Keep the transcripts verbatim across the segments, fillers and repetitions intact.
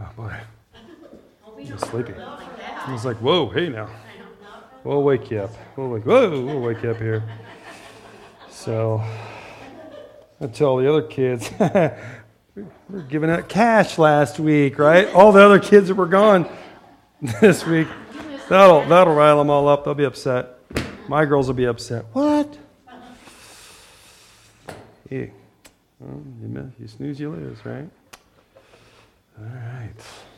Oh, boy. I'm sleepy. I was like, whoa, hey now. We'll wake you up. We'll wake, whoa, we'll wake you up here. So, I tell the other kids, we were giving out cash last week, right? All the other kids that were gone this week. That'll, that'll rile them all up. They'll be upset. My girls will be upset. What? Hey, well, you, you snooze, you lose, right? All right.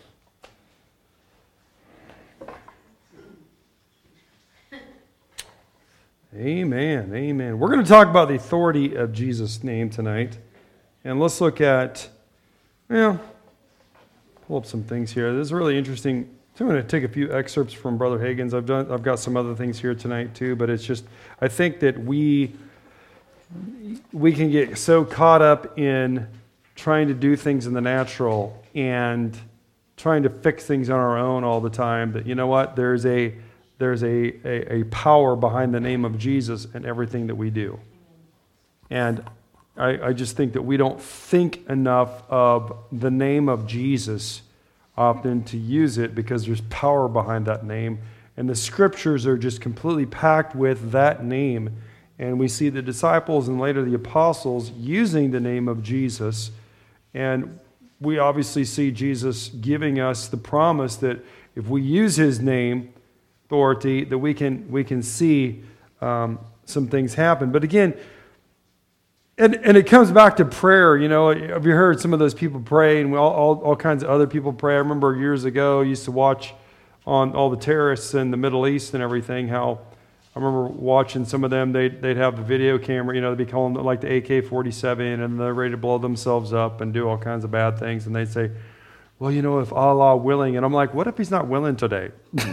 Amen, amen. We're going to talk about the authority of Jesus' name tonight. And let's look at, well, pull up some things here. This is really interesting. So I'm going to take a few excerpts from Brother Hagin's. I've done. I've got some other things here tonight too, but it's just, I think that we we can get so caught up in trying to do things in the natural and trying to fix things on our own all the time that, you know what, there's a there's a, a, a power behind the name of Jesus in everything that we do. And I, I just think that we don't think enough of the name of Jesus often to use it because there's power behind that name. And the scriptures are just completely packed with that name. And we see the disciples and later the apostles using the name of Jesus. And we obviously see Jesus giving us the promise that if we use his name, authority, that we can we can see um, some things happen. But again, and, and it comes back to prayer. You know, have you heard some of those people pray, and we all, all all kinds of other people pray? I remember years ago, I used to watch on all the terrorists in the Middle East and everything, how I remember watching some of them, they'd, they'd have the video camera, you know, they'd be calling it like the A K forty-seven, and they're ready to blow themselves up and do all kinds of bad things, and they'd say, well, you know, if Allah willing, and I'm like, what if he's not willing today?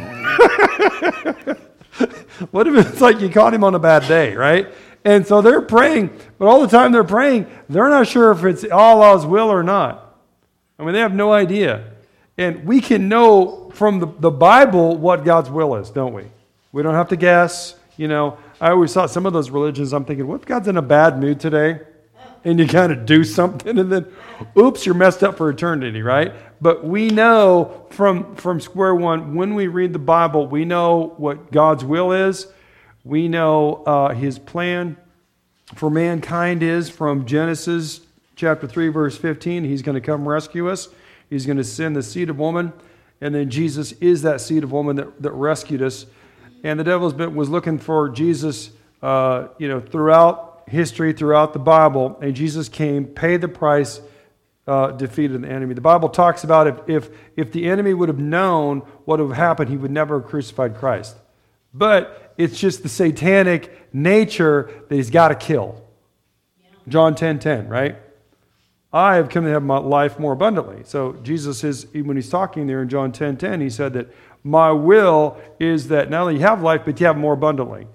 What if it's like you caught him on a bad day, right? And so they're praying, but all the time they're praying, they're not sure if it's Allah's will or not. I mean, they have no idea. And we can know from the, the Bible what God's will is, don't we? We don't have to guess. You know, I always thought some of those religions, I'm thinking, what if God's in a bad mood today? And you kind of do something and then, oops, you're messed up for eternity, right? But we know from, from square one, when we read the Bible, we know what God's will is. We know uh, his plan for mankind is from Genesis chapter three, verse fifteen. He's going to come rescue us. He's going to send the seed of woman. And then Jesus is that seed of woman that, that rescued us. And the devil was looking for Jesus, uh, you know, throughout history, throughout the Bible. And Jesus came, paid the price, uh, defeated the enemy. The Bible talks about if, if, if the enemy would have known what would have happened, he would never have crucified Christ. But it's just the satanic nature that he's got to kill. John ten ten, right? I have come to have my life more abundantly. So Jesus is, when he's talking there in John ten ten, he said that my will is that not only you have life, but you have more abundantly.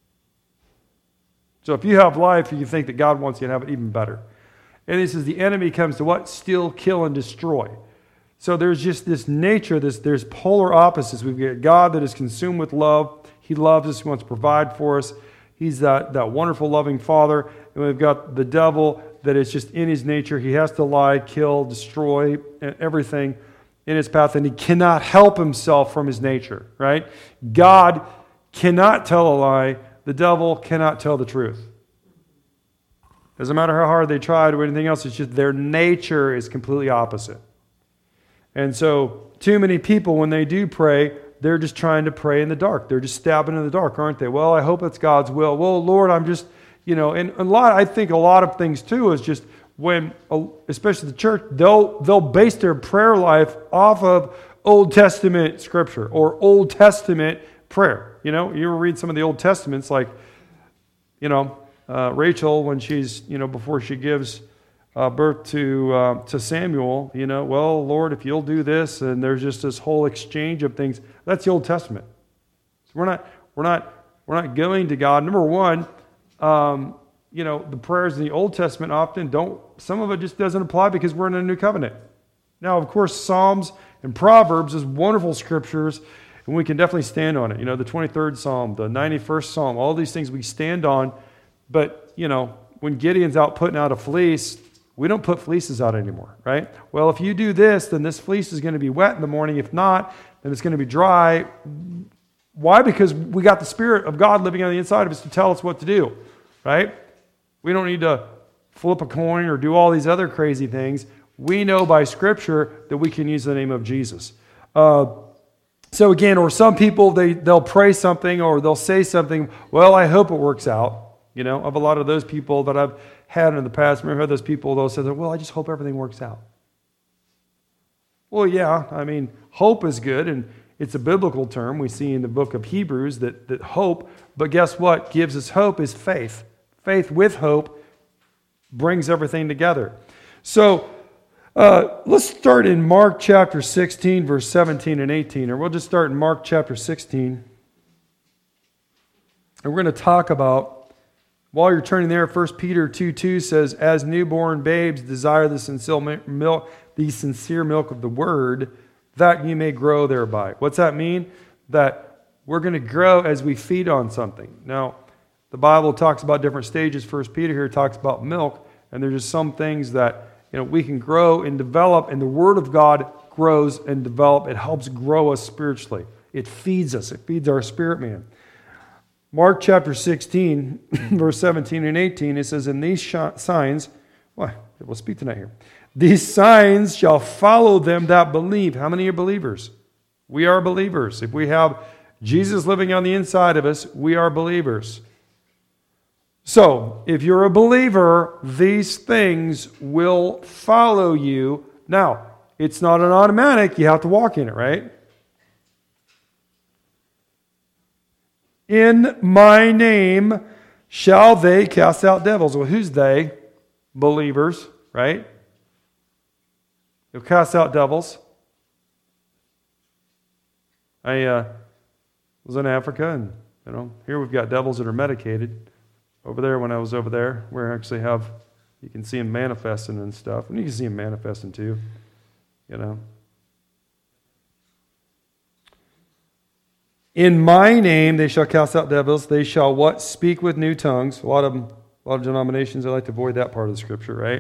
So if you have life, you think that God wants you to have it even better. And he says the enemy comes to what? Steal, kill, and destroy. So there's just this nature, this there's polar opposites. We've got God that is consumed with love. He loves us. He wants to provide for us. He's that, that wonderful, loving Father. And we've got the devil that is just in his nature. He has to lie, kill, destroy, and everything in his path. And he cannot help himself from his nature, right? God cannot tell a lie. The devil cannot tell the truth. Doesn't matter how hard they tried or anything else. It's just their nature is completely opposite. And so too many people, when they do pray, they're just trying to pray in the dark. They're just stabbing in the dark, aren't they? Well, I hope it's God's will. Well, Lord, I'm just, you know, and a lot, I think a lot of things too is just when, especially the church, they'll, they'll base their prayer life off of Old Testament scripture or Old Testament prayer. You know, you ever read some of the Old Testaments, like, you know, uh, Rachel, when she's, you know, before she gives uh, birth to uh, to Samuel, you know, well, Lord, if you'll do this, and there's just this whole exchange of things. That's the Old Testament. So we're not, we're not, we're not going to God. Number one, um, you know, the prayers in the Old Testament often don't. Some of it just doesn't apply because we're in a new covenant. Now, of course, Psalms and Proverbs is wonderful scriptures. And we can definitely stand on it. You know, the twenty-third Psalm, the ninety-first Psalm, all these things we stand on. But, you know, when Gideon's out putting out a fleece, We don't put fleeces out anymore, right? Well, if you do this, then this fleece is going to be wet in the morning. If not, then it's going to be dry. Why? Because we got the Spirit of God living on the inside of us to tell us what to do, right? We don't need to flip a coin or do all these other crazy things. We know by Scripture that we can use the name of Jesus. Uh, so again, or some people, they, they'll pray something or they'll say something, well, I hope it works out. You know, of a lot of those people that I've had in the past, remember those people, they'll say, well, I just hope everything works out. Well, yeah, I mean, hope is good, and it's a biblical term. We see in the book of Hebrews that, that hope, but guess what gives us hope is faith. Faith with hope brings everything together. So uh, let's start in Mark chapter sixteen, verse seventeen and eighteen, or we'll just start in Mark chapter sixteen. And we're going to talk about, while you're turning there, First Peter two two says, as newborn babes desire the sincere milk, the sincere milk of the word, that you may grow thereby. What's that mean? That we're going to grow as we feed on something. Now, the Bible talks about different stages. First Peter here talks about milk, and there's just some things that, you know, we can grow and develop, and the Word of God grows and develop. It helps grow us spiritually. It feeds us. It feeds our spirit man. Mark chapter sixteen, verse seventeen and eighteen, it says, and these sh- signs, well, we'll speak tonight here. These signs shall follow them that believe. How many are believers? We are believers. If we have Jesus living on the inside of us, we are believers. So, if you're a believer, these things will follow you. Now, it's not an automatic. You have to walk in it, right? In my name shall they cast out devils. Well, who's they? Believers, right? You'll cast out devils. I uh, was in Africa, and you know, here we've got devils that are medicated. Over there, when I was over there, we actually have, you can see them manifesting and stuff, and you can see them manifesting too, you know. In my name they shall cast out devils. They shall what? Speak with new tongues. A lot of them, a lot of denominations, they like to avoid that part of the Scripture, right?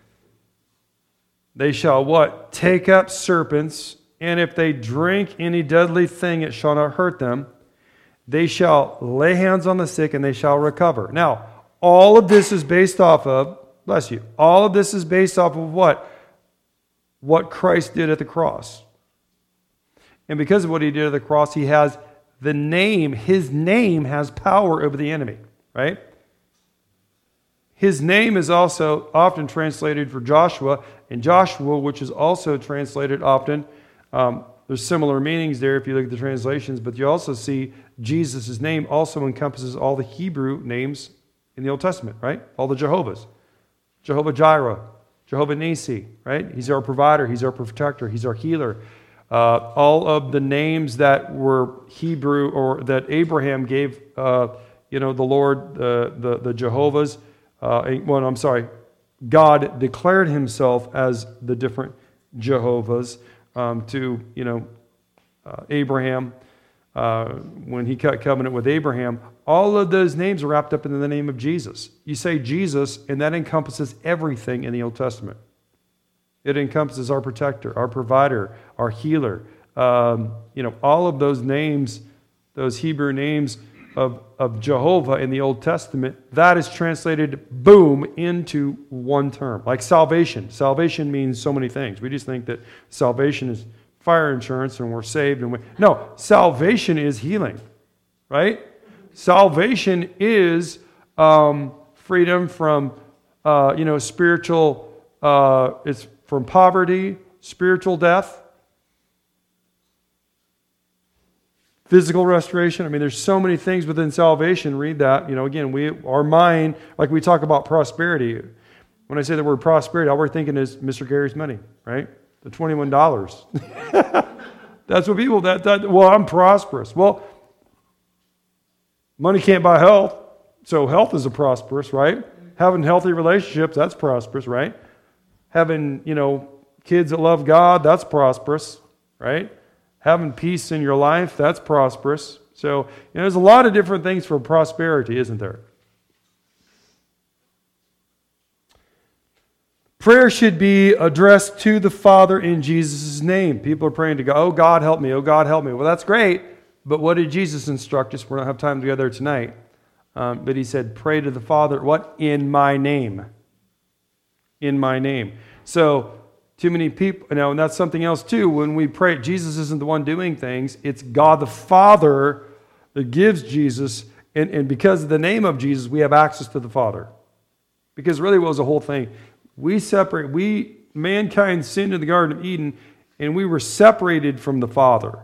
They shall what? Take up serpents, and if they drink any deadly thing, it shall not hurt them. They shall lay hands on the sick, and they shall recover. Now, all of this is based off of, bless you, all of this is based off of what? What Christ did at the cross. And because of what he did at the cross, he has the name, his name has power over the enemy, right? His name is also often translated for Joshua, and Joshua, which is also translated often, um, there's similar meanings there if you look at the translations, but you also see Jesus' name also encompasses all the Hebrew names in the Old Testament, right? All the Jehovahs. Jehovah Jireh, Jehovah Nisi, right? He's our provider, he's our protector, he's our healer. Uh, all of the names that were Hebrew or that Abraham gave, uh, you know, the Lord, uh, the, the Jehovah's, uh, well, I'm sorry, God declared himself as the different Jehovah's um, to, you know, uh, Abraham. Uh, when he cut covenant with Abraham, all of those names are wrapped up in the name of Jesus. You say Jesus, and that encompasses everything in the Old Testament. It encompasses our protector, our provider, our healer. Um, you know, all of those names, those Hebrew names of, of Jehovah in the Old Testament, that is translated, boom, into one term. Like salvation. Salvation means so many things. We just think that salvation is fire insurance and we're saved. And we, no, salvation is healing, right? Salvation is um, freedom from, uh, you know, spiritual, uh, it's from poverty, spiritual death, physical restoration. I mean, there's so many things within salvation. Read that. You know, again, we our mind, like we talk about prosperity. When I say the word prosperity, all we're thinking is Mister Gary's money, right? The twenty-one dollars. That's what people, that, that, well, I'm prosperous. Well, money can't buy health, so health is a prosperous, right? Having healthy relationships, that's prosperous, right? Having, you know, kids that love God, that's prosperous, right? Having peace in your life, that's prosperous. So, you know, there's a lot of different things for prosperity, isn't there? Prayer should be addressed to the Father in Jesus' name. People are praying to God, oh, God, help me, oh, God, help me. Well, that's great, but what did Jesus instruct us? We don't have time to go there tonight. Um, but he said, pray to the Father, what? In my name. In my name. So, too many people, you know, and that's something else too. When we pray, Jesus isn't the one doing things. It's God the Father that gives Jesus. And, and because of the name of Jesus, we have access to the Father. Because really what was the whole thing? We separate, we, mankind sinned in the Garden of Eden, and we were separated from the Father.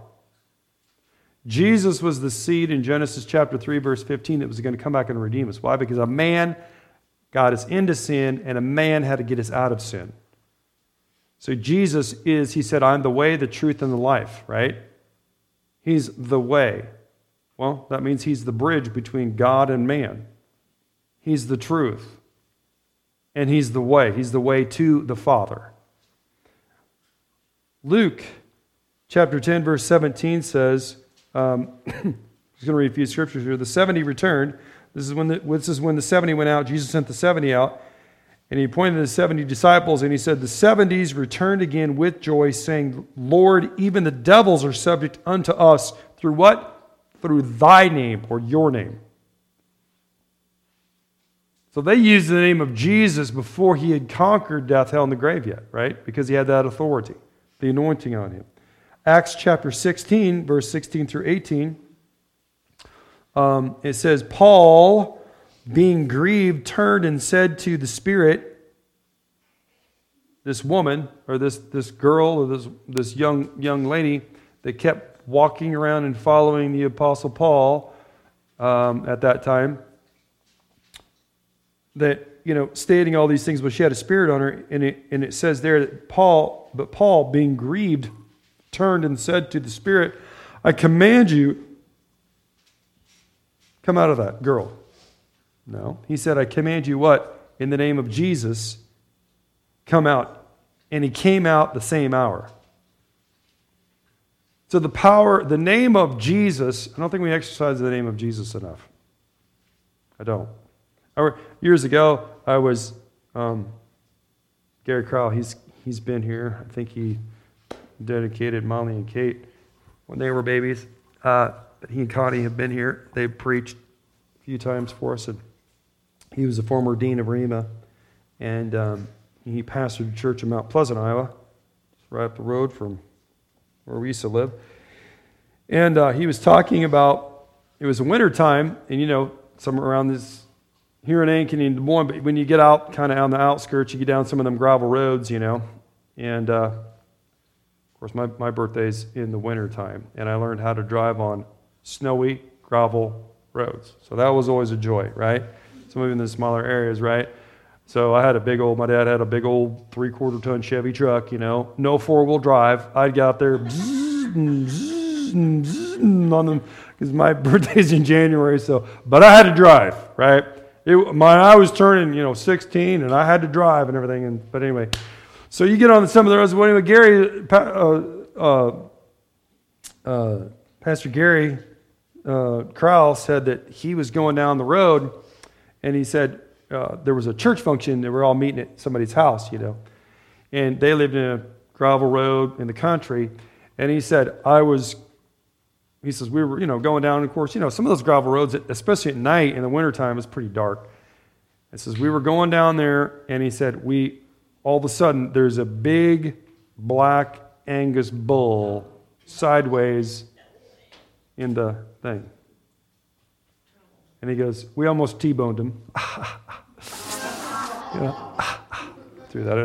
Jesus was the seed in Genesis chapter three, verse fifteen, that was going to come back and redeem us. Why? Because a man got us into sin, and a man had to get us out of sin. So Jesus is, he said, I'm the way, the truth, and the life, right? He's the way. Well, that means he's the bridge between God and man. He's the truth. And he's the way. He's the way to the Father. Luke chapter ten, verse seventeen says, um, I'm just going to read a few scriptures here. The seventy returned. This is when the, this is when the seventy went out. Jesus sent the seventy out. And he appointed the seventy disciples, and he said, the seventies returned again with joy, saying, Lord, even the devils are subject unto us. Through what? Through thy name, or your name. So they used the name of Jesus before he had conquered death, hell, and the grave yet, right? Because he had that authority, the anointing on him. Acts chapter sixteen, verse sixteen through eighteen, um, it says, Paul, being grieved, turned and said to the Spirit, this woman, or this, this girl, or this, this young, young lady that kept walking around and following the Apostle Paul um, at that time, that, you know, stating all these things, but she had a spirit on her, and it, and it says there that Paul, but Paul, being grieved, turned and said to the Spirit, I command you, come out of that girl. No. He said, I command you what? In the name of Jesus, come out. And he came out the same hour. So the power, the name of Jesus, I don't think we exercise the name of Jesus enough. I don't. I, years ago, I was, um, Gary Crowell, he's he's been here. I think he dedicated Molly and Kate when they were babies. Uh, but he and Connie have been here. They've preached a few times for us. And he was a former dean of Rhema, and um, he pastored a church in Mount Pleasant, Iowa, right up the road from where we used to live. And uh, he was talking about, it was a winter time, and you know, somewhere around this, here in Ankeny and Des Moines, but when you get out kind of on the outskirts, you get down some of them gravel roads, you know. And uh, of course, my, my birthday's in the winter time, and I learned how to drive on snowy gravel roads. So that was always a joy, right? Some of in the smaller areas, right? So I had a big old, my dad had a big old three-quarter ton Chevy truck, you know, no four-wheel drive. I'd get out there on them because my birthday's in January, so, but I had to drive, right? It, my, I was turning, you know, sixteen, and I had to drive and everything. And but anyway, so you get on some of the roads. Well, anyway, Gary, uh, uh, uh, Pastor Gary uh, Crowell said that he was going down the road, and he said uh, there was a church function. They were all meeting at somebody's house, you know, and they lived in a gravel road in the country. And he said, I was. He says, we were, you know, going down, and of course, you know, some of those gravel roads, especially at night in the wintertime, is pretty dark. He says, we were going down there, and he said, we, all of a sudden, there's a big black Angus bull sideways in the thing. And he goes, we almost T-boned him. You know, threw that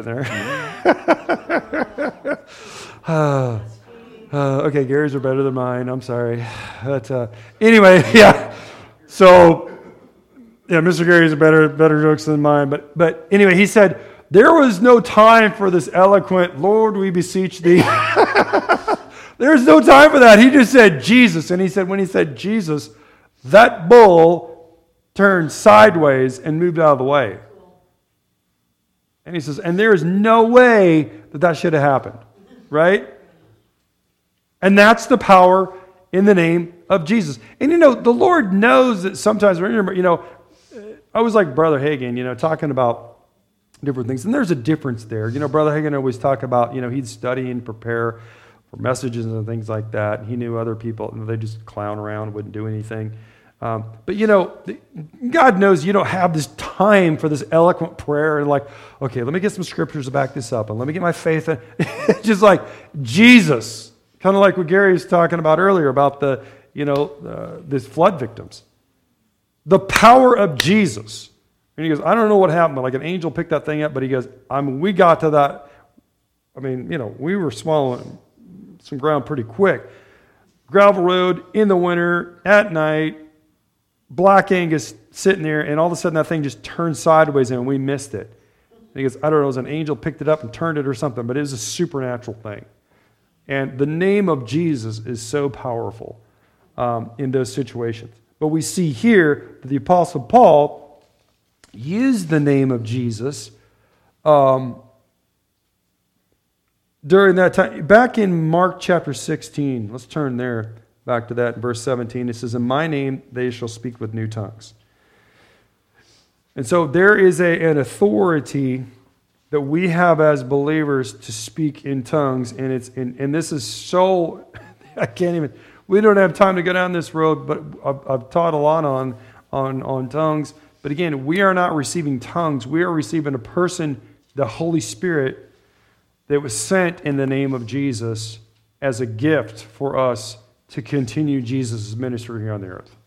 in there. uh, Uh, okay, Gary's are better than mine. I'm sorry. But uh, anyway, yeah. So, yeah, Mister Gary's are better better jokes than mine. But but anyway, he said, there was no time for this eloquent, Lord, we beseech thee. There's no time for that. He just said Jesus. And he said, when he said Jesus, that bull turned sideways and moved out of the way. And he says, and there is no way that that should have happened. Right? And that's the power in the name of Jesus. And you know, the Lord knows that sometimes, you know, I was like Brother Hagin, you know, talking about different things. And there's a difference there. You know, Brother Hagin always talk about, you know, he'd study and prepare for messages and things like that. And he knew other people, and they just clown around, wouldn't do anything. Um, but, you know, God knows you don't have this time for this eloquent prayer and like, okay, let me get some scriptures to back this up and let me get my faith in. Just like Jesus, kind of like what Gary was talking about earlier about the, you know, uh, these flood victims. The power of Jesus. And he goes, I don't know what happened, but like an angel picked that thing up, but he goes, I mean, we got to that. I mean, you know, we were swallowing some ground pretty quick. Gravel road in the winter, at night, Black Angus sitting there, and all of a sudden that thing just turned sideways and we missed it. And he goes, I don't know, it was an angel picked it up and turned it or something, but it was a supernatural thing. And the name of Jesus is so powerful um, in those situations. But we see here that the Apostle Paul used the name of Jesus um, during that time. Back in Mark chapter sixteen, let's turn there. Back to that in verse seventeen, it says, in my name they shall speak with new tongues. And so there is a, an authority that we have as believers to speak in tongues, and it's and, and this is so, I can't even, we don't have time to go down this road, but I've, I've taught a lot on, on, on tongues. But again, we are not receiving tongues. We are receiving a person, the Holy Spirit, that was sent in the name of Jesus as a gift for us to continue Jesus' ministry here on the earth.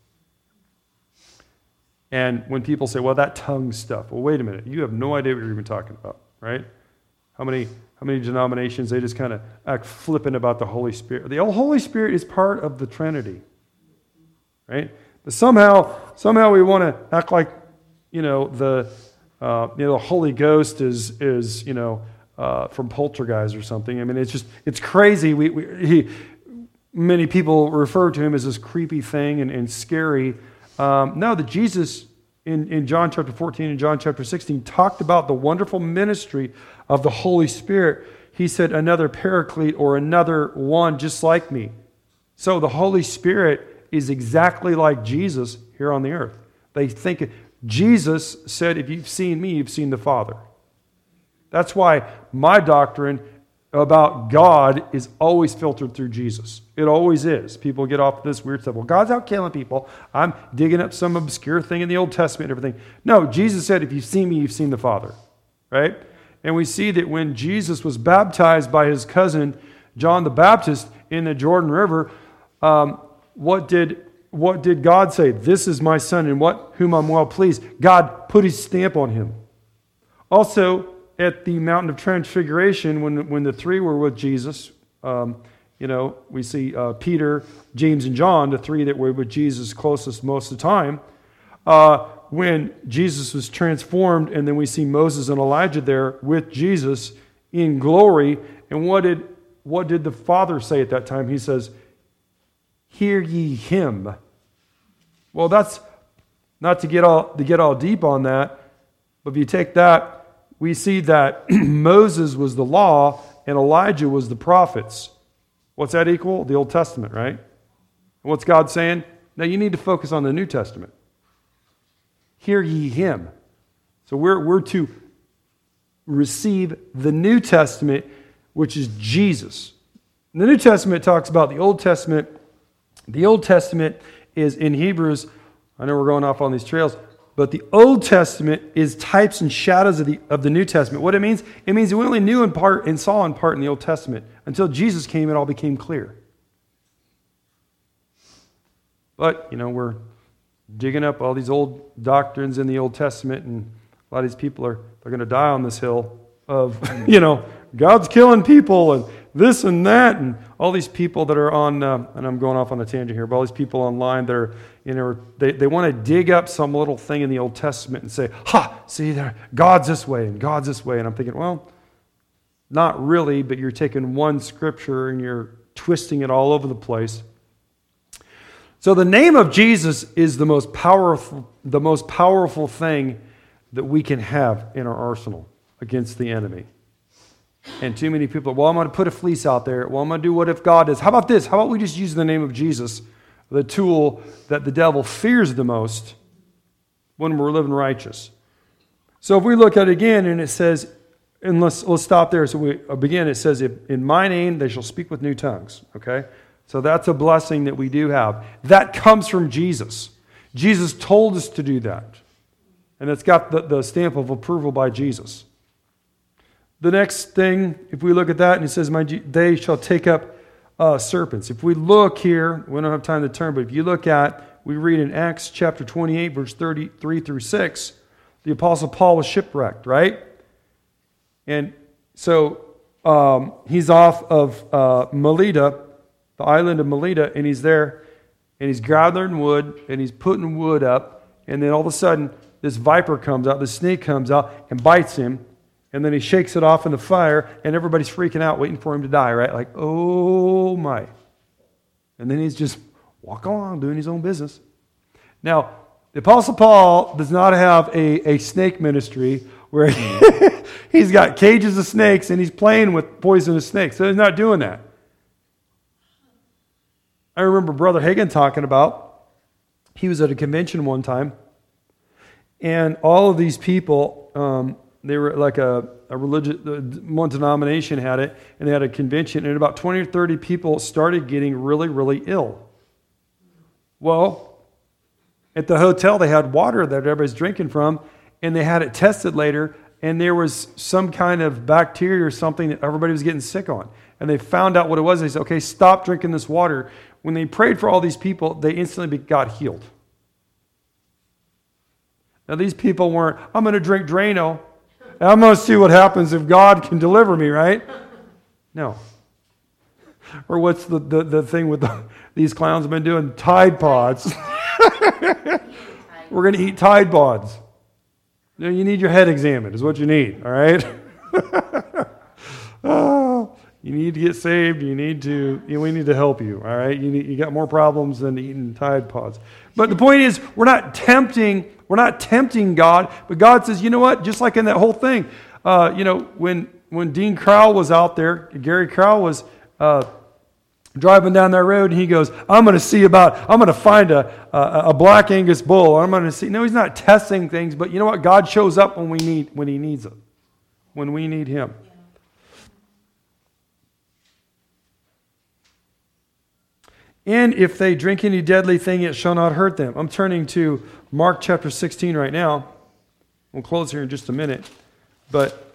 And when people say, well, that tongue stuff, well, wait a minute, you have no idea what you're even talking about, right? How many how many denominations, they just kind of act flippant about the Holy Spirit. The Holy Spirit is part of the Trinity, right? But somehow, somehow we want to act like, you know, the uh, you know, the Holy Ghost is is you know uh, from Poltergeist or something. I mean, it's just it's crazy. We, we he. Many people refer to him as this creepy thing and, and scary. Um, no, that Jesus in, in John chapter fourteen and John chapter sixteen talked about the wonderful ministry of the Holy Spirit. He said, another paraclete or another one just like me. So the Holy Spirit is exactly like Jesus here on the earth. They think, Jesus said, if you've seen me, you've seen the Father. That's why my doctrine about God is always filtered through Jesus. It always is. People get off this weird stuff. Well, God's out killing people. I'm digging up some obscure thing in the Old Testament and everything. No, Jesus said, if you've seen me, you've seen the Father. Right? And we see that when Jesus was baptized by his cousin, John the Baptist, in the Jordan River, um, what did what did God say? This is my son in what whom I'm well pleased. God put his stamp on him. Also, at the Mountain of Transfiguration, when, when the three were with Jesus, um, you know, we see uh, Peter, James, and John, the three that were with Jesus closest most of the time. Uh, when Jesus was transformed, and then we see Moses and Elijah there with Jesus in glory. And what did what did the Father say at that time? He says, hear ye him. Well, that's not to get all to get all deep on that, but if you take that, we see that Moses was the law and Elijah was the prophets. What's that equal? The Old Testament, right? And what's God saying? Now you need to focus on the New Testament. Hear ye him. So we're, we're to receive the New Testament, which is Jesus. The New Testament talks about the Old Testament. The Old Testament is in Hebrews. I know we're going off on these trails. But the Old Testament is types and shadows of the of the New Testament. What it means? It means we only knew in part and saw in part in the Old Testament. Until Jesus came, it all became clear. But, you know, we're digging up all these old doctrines in the Old Testament, and a lot of these people are they're going to die on this hill of, you know, God's killing people and this and that, and all these people that are on, uh, and I'm going off on a tangent here, but all these people online that are, you know, they, they want to dig up some little thing in the Old Testament and say, ha, see there, God's this way and God's this way. And I'm thinking, well, not really, but you're taking one scripture and you're twisting it all over the place. So the name of Jesus is the most powerful, the most powerful thing that we can have in our arsenal against the enemy. And too many people are, well, I'm going to put a fleece out there. Well, I'm going to do what if God is. How about this? How about we just use the name of Jesus, the tool that the devil fears the most when we're living righteous? So if we look at it again, and it says, and let's, let's stop there. So we begin, it says, if, in my name they shall speak with new tongues. Okay? So that's a blessing that we do have. That comes from Jesus. Jesus told us to do that. And it's got the, the stamp of approval by Jesus. The next thing, if we look at that, and it says, my, they shall take up uh, serpents. If we look here, we don't have time to turn, but if you look at, we read in Acts chapter twenty-eight, verse thirty-three through six, the Apostle Paul was shipwrecked, right? And so um, he's off of uh, Melita, the island of Melita, and he's there, and he's gathering wood, and he's putting wood up, and then all of a sudden, this viper comes out, this snake comes out and bites him, and then he shakes it off in the fire, and everybody's freaking out, waiting for him to die, right? Like, oh my. And then he's just walking along, doing his own business. Now, the Apostle Paul does not have a, a snake ministry where he, he's got cages of snakes and he's playing with poisonous snakes. So he's not doing that. I remember Brother Hagin talking about, he was at a convention one time, and all of these people, um, they were like a, a religious, one denomination had it, and they had a convention, and about twenty or thirty people started getting really, really ill. Well, at the hotel, they had water that everybody's drinking from, and they had it tested later, and there was some kind of bacteria or something that everybody was getting sick on. And they found out what it was. They said, okay, stop drinking this water. When they prayed for all these people, they instantly got healed. Now, these people weren't, I'm going to drink Drano, and I'm going to see what happens if God can deliver me, right? No. Or what's the, the, the thing with the, these clowns have been doing? Tide Pods. We're going to eat Tide Pods. You need your head examined is what you need, all right? Oh, you need to get saved. You need to, you know, we need to help you, all right? You need, you got more problems than eating Tide Pods. But the point is, we're not tempting, we're not tempting God, but God says, you know what? Just like in that whole thing, uh, you know, when when Dean Crowell was out there, Gary Crowell was uh, driving down that road, and he goes, I'm going to see about, I'm going to find a, a, a black Angus bull. I'm going to see. No, he's not testing things, but you know what? God shows up when we need, when he needs it, when we need him. And if they drink any deadly thing, it shall not hurt them. I'm turning to Mark chapter sixteen right now. We'll close here in just a minute. But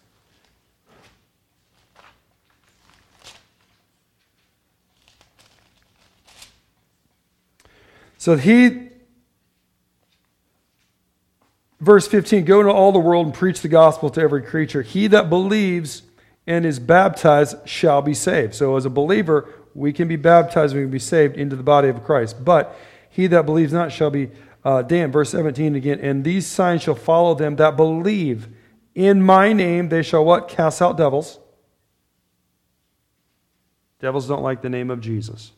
so he, verse fifteen, go into all the world and preach the gospel to every creature. He that believes and is baptized shall be saved. So as a believer, we can be baptized and we can be saved into the body of Christ. But he that believes not shall be uh, damned. Verse seventeen again, and these signs shall follow them that believe. In my name they shall what? Cast out devils. Devils don't like the name of Jesus.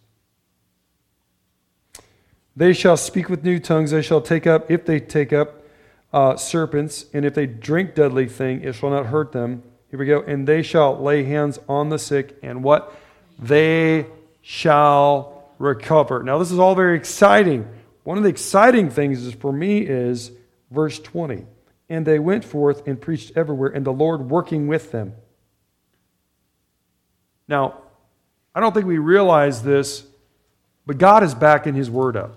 They shall speak with new tongues. They shall take up, if they take up uh, serpents, and if they drink deadly thing, it shall not hurt them. Here we go. And they shall lay hands on the sick, and what? They shall recover. Now, this is all very exciting. One of the exciting things is, for me is verse twenty. And they went forth and preached everywhere, and the Lord working with them. Now, I don't think we realize this, but God is backing his word up.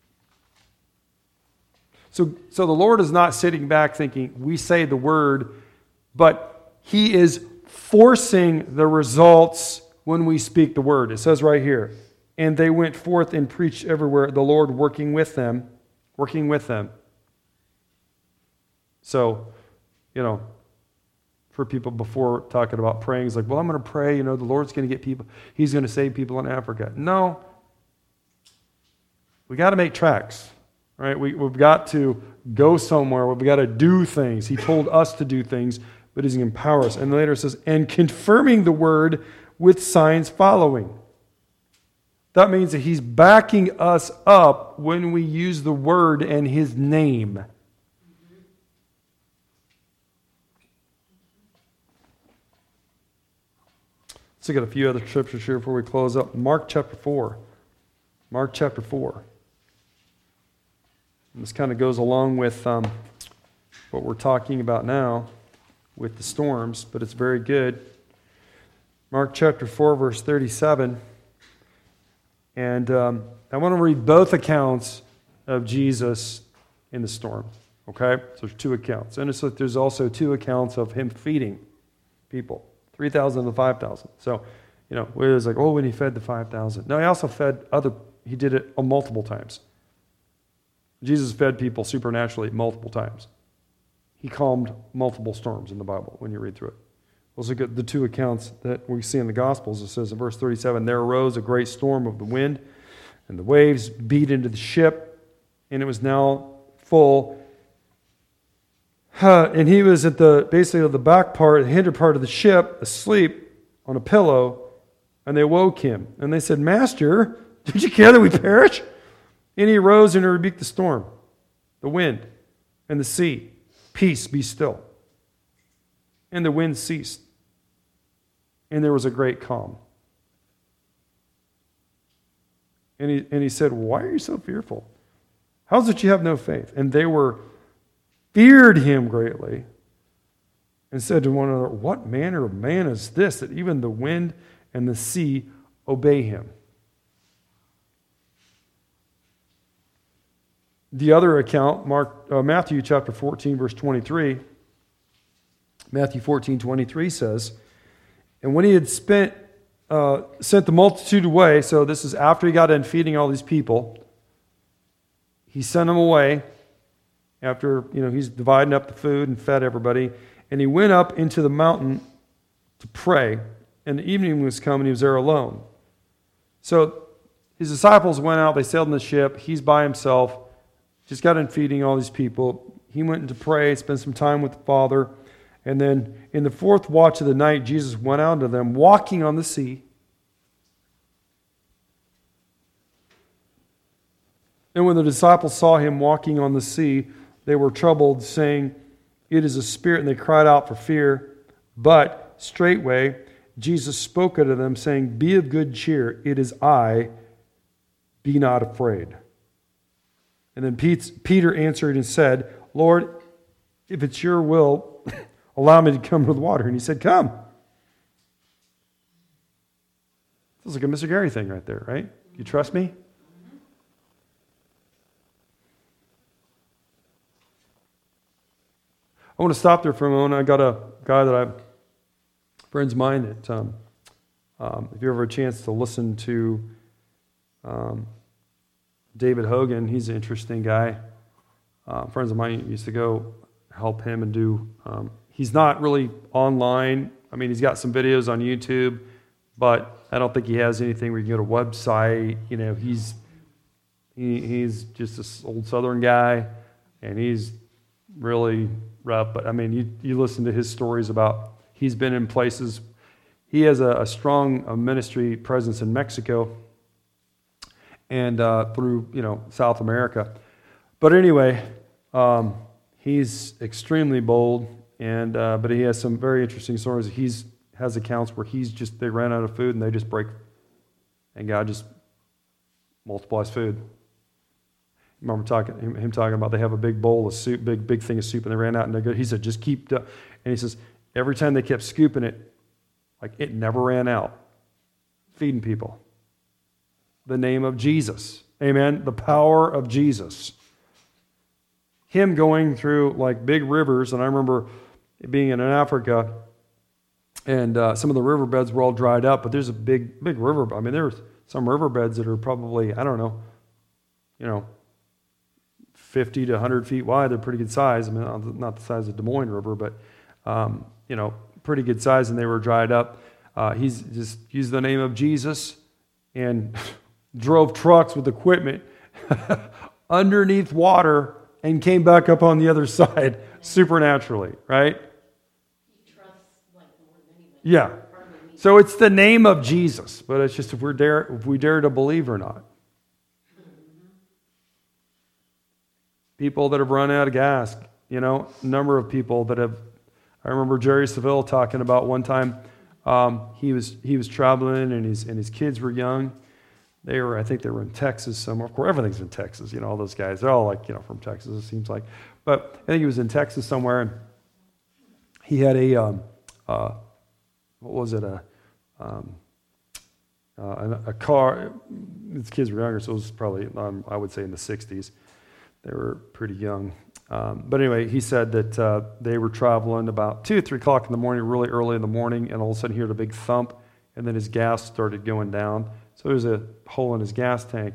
So, so the Lord is not sitting back thinking, we say the word, but he is forcing the results when we speak the word. It says right here, and they went forth and preached everywhere, the Lord working with them, working with them. So, you know, for people before talking about praying, it's like, well, I'm going to pray, you know, the Lord's going to get people, he's going to save people in Africa. No. We got to make tracks, right? We, we've got to go somewhere. We've got to do things. He told us to do things, but he's going to empower us. And later it says, and confirming the word with signs following. That means that he's backing us up when we use the word and his name. Let's look at a few other scriptures here before we close up. Mark chapter four. Mark chapter four. And this kind of goes along with um, what we're talking about now with the storms, but it's very good. Mark chapter four, verse thirty-seven. And um, I want to read both accounts of Jesus in the storm. Okay? So there's two accounts. And it's like there's also two accounts of him feeding people, three thousand to five thousand. So, you know, it was like, oh, when he fed the five thousand. No, he also fed other, he did it multiple times. Jesus fed people supernaturally multiple times. He calmed multiple storms in the Bible when you read through it. Let's look at the two accounts that we see in the Gospels. It says in verse thirty-seven, there arose a great storm of the wind, and the waves beat into the ship, and it was now full. Uh, and he was at the basically at the back part, the hinder part of the ship, asleep on a pillow, and they woke him. And they said, Master, did you care that we perish? And he arose and rebuked the storm, the wind, and the sea. Peace, be still. And the wind ceased. And there was a great calm. And he, and he said, why are you so fearful? How is it you have no faith? And they were feared him greatly and said to one another, what manner of man is this that even the wind and the sea obey him? The other account, Mark, uh, Matthew chapter fourteen, verse twenty-three. Matthew fourteen, twenty-three says, and when he had spent, uh, sent the multitude away, so this is after he got done feeding all these people, he sent them away after, you know, he's dividing up the food and fed everybody, and he went up into the mountain to pray, and the evening was come, and he was there alone. So his disciples went out, they sailed in the ship, he's by himself, just got done feeding all these people. He went in to pray, spent some time with the Father. And then in the fourth watch of the night, Jesus went out to them, walking on the sea. And when the disciples saw him walking on the sea, they were troubled, saying, it is a spirit, and they cried out for fear. But straightway Jesus spoke unto them, saying, be of good cheer, it is I, be not afraid. And then Peter answered and said, Lord, if it's your will, allow me to come to the water. And he said, come. Feels like a Mister Gary thing right there, right? You trust me? I want to stop there for a moment. I got a guy that I, friends of mine that, um, um, if you ever have a chance to listen to um, David Hogan, he's an interesting guy. Uh, friends of mine used to go help him and do, um, he's not really online. I mean, he's got some videos on YouTube, but I don't think he has anything where you can go to a website. You know, he's he, he's just this old Southern guy, and he's really rough. But I mean, you, you listen to his stories about he's been in places. He has a, a strong uh, ministry presence in Mexico and uh, through, you know, South America. But anyway, um, he's extremely bold, and uh, but he has some very interesting stories. He's has accounts where he's just they ran out of food and they just break, and God just multiplies food. I remember talking him, him talking about they have a big bowl of soup, big big thing of soup, and they ran out and they go. He said, just keep, and he says every time they kept scooping it, like it never ran out, feeding people. The name of Jesus, amen. The power of Jesus. Him going through like big rivers, and I remember being in Africa, and uh, some of the riverbeds were all dried up, but there's a big, big river. I mean, there's some riverbeds that are probably, I don't know, you know, fifty to one hundred feet wide. They're pretty good size. I mean, not the size of Des Moines River, but, um, you know, pretty good size, and they were dried up. Uh, he's just used the name of Jesus and drove trucks with equipment underneath water and came back up on the other side supernaturally, right? He trusts like more than anybody. Yeah. So it's the name of Jesus, but it's just if we dare if we dare to believe or not. People that have run out of gas, you know, a number of people that have. I remember Jerry Seville talking about one time. Um, he was he was traveling and his and his kids were young, They were, I think they were in Texas somewhere. Of course, everything's in Texas. You know, all those guys, they're all like, you know, from Texas, it seems like. But I think he was in Texas somewhere, and he had a, um, uh, what was it, a, um, uh, a, a car. His kids were younger, so it was probably, um, I would say, in the sixties. They were pretty young. Um, but anyway, he said that uh, they were traveling about two or three o'clock in the morning, really early in the morning, and all of a sudden he heard a big thump, and then his gas started going down. So there was a hole in his gas tank.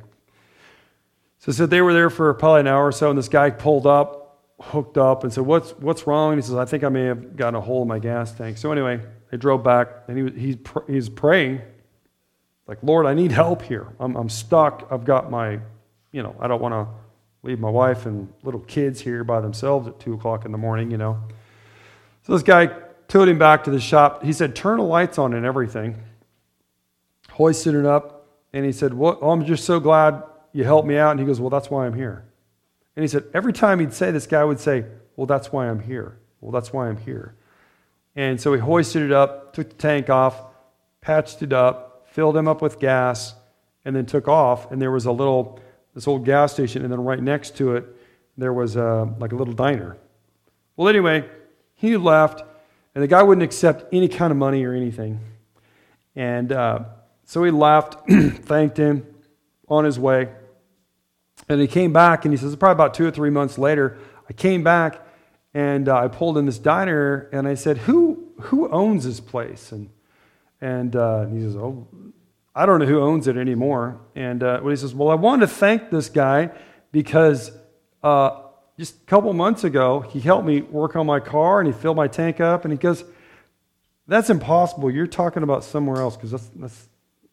So he said they were there for probably an hour or so, and this guy pulled up, hooked up, and said, what's what's wrong? And he says, I think I may have gotten a hole in my gas tank. So anyway, they drove back, and he was, he, he was praying, like, Lord, I need help here. I'm, I'm stuck. I've got my, you know, I don't want to leave my wife and little kids here by themselves at two o'clock in the morning, you know. So this guy towed him back to the shop. He said, turn the lights on and everything. Hoisted it up, and he said, well, oh, I'm just so glad you helped me out. And he goes, well, that's why I'm here. And he said, every time he'd say, this guy would say, well, that's why I'm here. Well, that's why I'm here. And so he hoisted it up, took the tank off, patched it up, filled him up with gas, and then took off. And there was a little, this old gas station, and then right next to it, there was a, like a little diner. Well, anyway, he left, and the guy wouldn't accept any kind of money or anything. And uh, so he left, thanked him, on his way. And he came back, and he says, probably about two or three months later, I came back, and uh, I pulled in this diner, and I said, who who owns this place? And and, uh, and he says, oh, I don't know who owns it anymore. And uh, well, he says, well, I wanted to thank this guy because uh, just a couple months ago, he helped me work on my car, and he filled my tank up, and he goes, that's impossible. You're talking about somewhere else, because that's, that's,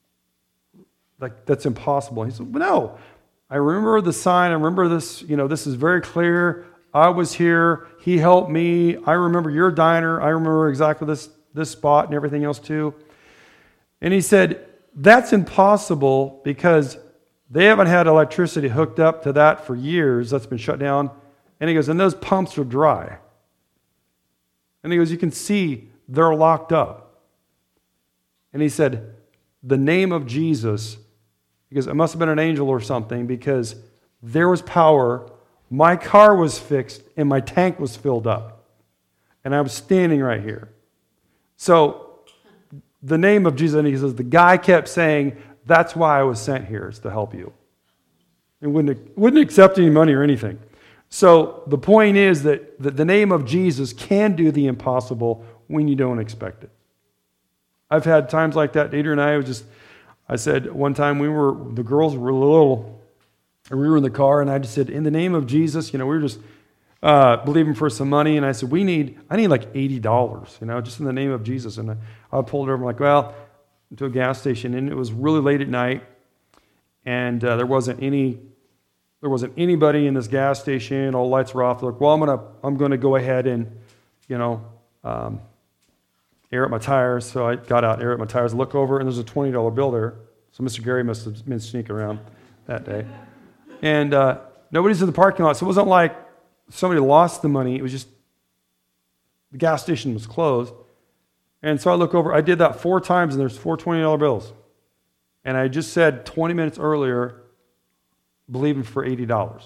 like, that's impossible. He said, well, no. I remember the sign. I remember this, you know, this is very clear. I was here. He helped me. I remember your diner. I remember exactly this, this spot and everything else too. And he said, that's impossible because they haven't had electricity hooked up to that for years. That's been shut down. And he goes, and those pumps are dry. And he goes, you can see they're locked up. And he said, the name of Jesus, because it must have been an angel or something, because there was power, my car was fixed, and my tank was filled up. And I was standing right here. So the name of Jesus, and he says, the guy kept saying, that's why I was sent here, is to help you. And wouldn't, wouldn't accept any money or anything. So the point is that the name of Jesus can do the impossible when you don't expect it. I've had times like that. Adrian and I was just, I said one time we were, the girls were little, and we were in the car, and I just said, in the name of Jesus, you know, we were just uh, believing for some money, and I said, we need, I need like eighty dollars, you know, just in the name of Jesus. And I, I pulled it over, I'm like, well, to a gas station, and it was really late at night, and uh, there wasn't any, there wasn't anybody in this gas station, all the lights were off. They're like, well, I'm gonna, I'm gonna go ahead and, you know, um, air up my tires. So I got out, air up my tires, look over, and there's a twenty dollar bill there. So Mister Gary must have been sneaking around that day. And uh, nobody's in the parking lot. So it wasn't like somebody lost the money. It was just the gas station was closed. And so I look over. I did that four times, and there's four twenty dollar bills. And I just said twenty minutes earlier, believing for eighty dollars.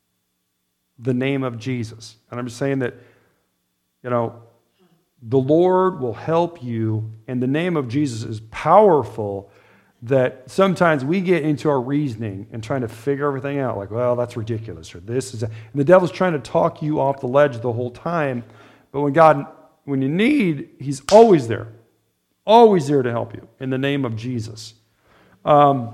The name of Jesus. And I'm just saying that, you know, the Lord will help you, and the name of Jesus is powerful, that sometimes we get into our reasoning and trying to figure everything out, like, well, that's ridiculous, or this is that. And the devil's trying to talk you off the ledge the whole time, but when God, when you need, he's always there, always there to help you, in the name of Jesus. Um,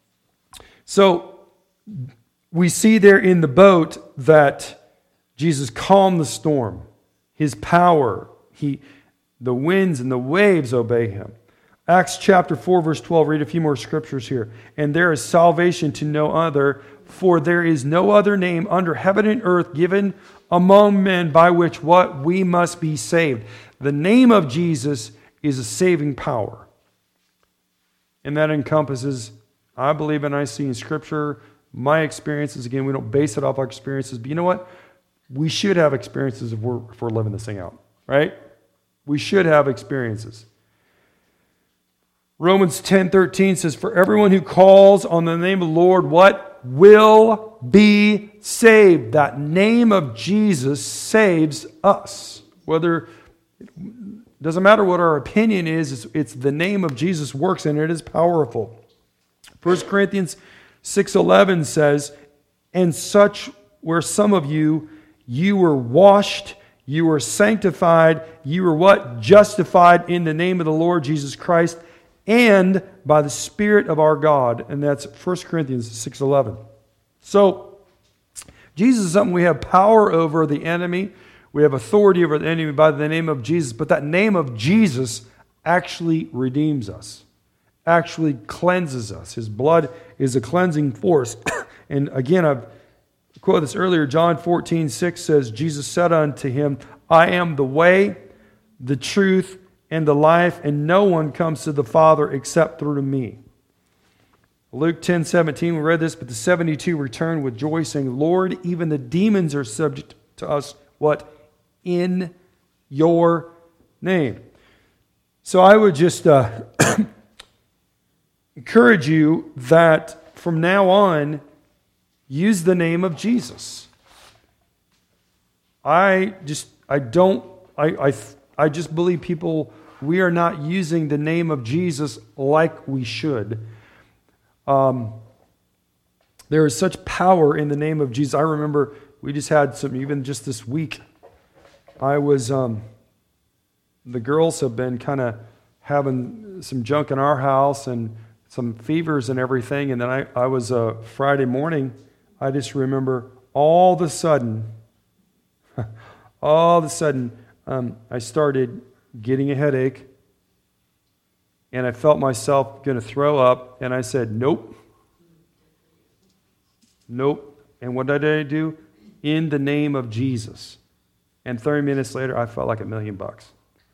so we see there in the boat that Jesus calmed the storm, his power. He, the winds and the waves obey him. Acts chapter four, verse twelve, read a few more scriptures here. And there is salvation to no other, for there is no other name under heaven and earth given among men by which what we must be saved. The name of Jesus is a saving power. And that encompasses, I believe and I see in Scripture, my experiences. Again, we don't base it off our experiences, but you know what? We should have experiences if we're, if we're living this thing out, right? We should have experiences. Romans ten thirteen says, for everyone who calls on the name of the Lord, what? Will be saved. That name of Jesus saves us. Whether, it doesn't matter what our opinion is, it's, it's the name of Jesus works and it is powerful. First Corinthians six eleven says, and such were some of you, you were washed, you were sanctified, you were what? Justified in the name of the Lord Jesus Christ and by the Spirit of our God. And that's First Corinthians six eleven. So, Jesus is something we have power over the enemy. We have authority over the enemy by the name of Jesus. But that name of Jesus actually redeems us, actually cleanses us. His blood is a cleansing force. And again, I've quoted this earlier. John fourteen six says, Jesus said unto him, I am the way, the truth, and the life, and no one comes to the Father except through me. Luke ten seventeen, we read this, but the seventy-two returned with joy, saying, Lord, even the demons are subject to us, what? In your name. So I would just uh, encourage you that from now on, use the name of Jesus. I just, I don't, I, I, I just believe people, we are not using the name of Jesus like we should. Um, there is such power in the name of Jesus. I remember we just had some, even just this week, I was, um, the girls have been kind of having some junk in our house and some fevers and everything. And then I, I was, uh, Friday morning, I just remember all of a sudden, all of a sudden, um, I started getting a headache. And I felt myself going to throw up. And I said, nope. Nope. And what did I do? In the name of Jesus. And thirty minutes later, I felt like a million bucks.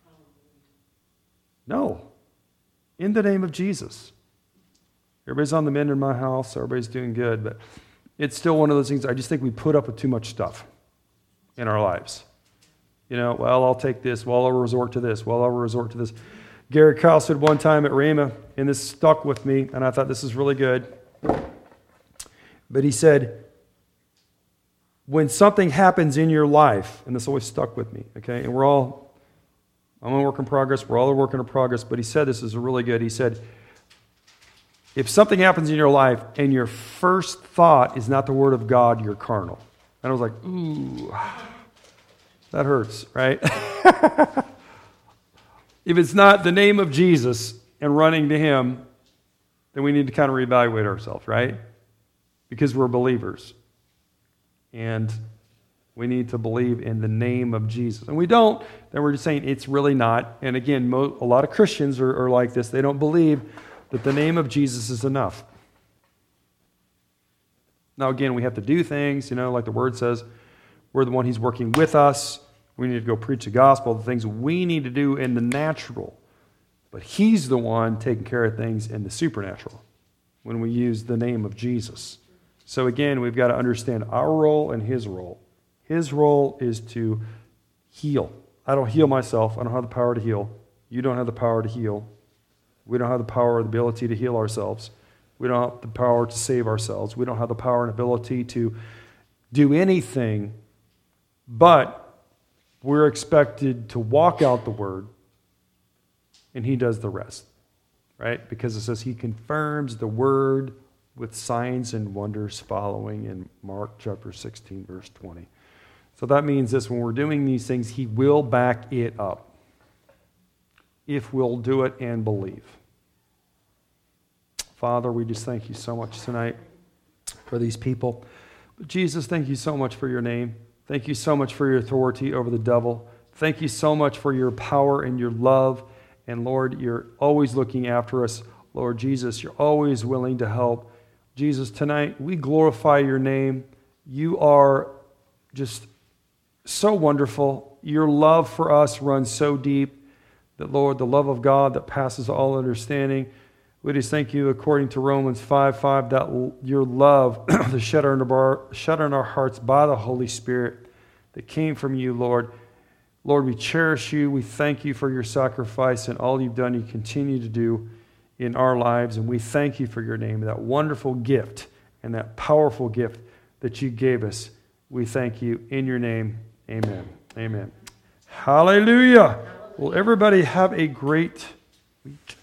No. In the name of Jesus. Everybody's on the mend in my house. Everybody's doing good. But it's still one of those things, I just think we put up with too much stuff in our lives. You know, well, I'll take this. Well, I'll resort to this. Well, I'll resort to this. Gary Kyle said one time at Rhema, and this stuck with me, and I thought this is really good. But he said, when something happens in your life, and this always stuck with me, okay, and we're all, I'm a work in progress, we're all a work in progress, but he said this is really good. He said, if something happens in your life and your first thought is not the word of God, you're carnal. And I was like, ooh, that hurts, right? If it's not the name of Jesus and running to Him, then we need to kind of reevaluate ourselves, right? Because we're believers. And we need to believe in the name of Jesus. And we don't, then we're just saying it's really not. And again, mo- a lot of Christians are, are like this. They don't believe that the name of Jesus is enough. Now again, we have to do things, you know, like the Word says, we're the one He's working with us. We need to go preach the gospel, the things we need to do in the natural. But He's the one taking care of things in the supernatural when we use the name of Jesus. So again, we've got to understand our role and His role. His role is to heal. I don't heal myself. I don't have the power to heal. You don't have the power to heal. We don't have the power or the ability to heal ourselves. We don't have the power to save ourselves. We don't have the power and ability to do anything, but we're expected to walk out the Word, and He does the rest, right? Because it says He confirms the Word with signs and wonders following in Mark chapter sixteen, verse twenty. So that means this, when we're doing these things, He will back it up if we'll do it and believe. Father, we just thank You so much tonight for these people. But Jesus, thank You so much for Your name. Thank You so much for Your authority over the devil. Thank You so much for Your power and Your love. And Lord, You're always looking after us. Lord Jesus, You're always willing to help. Jesus, tonight we glorify Your name. You are just so wonderful. Your love for us runs so deep that, Lord, the love of God that passes all understanding. We just thank You, according to Romans five five, that Your love, the shed in our, shed in our hearts by the Holy Spirit that came from You, Lord. Lord, we cherish You. We thank You for Your sacrifice and all You've done, You continue to do in our lives, and we thank you for your name, that wonderful gift and that powerful gift that you gave us. We thank you in your name. Amen. Amen. Hallelujah. Well, everybody have a great week.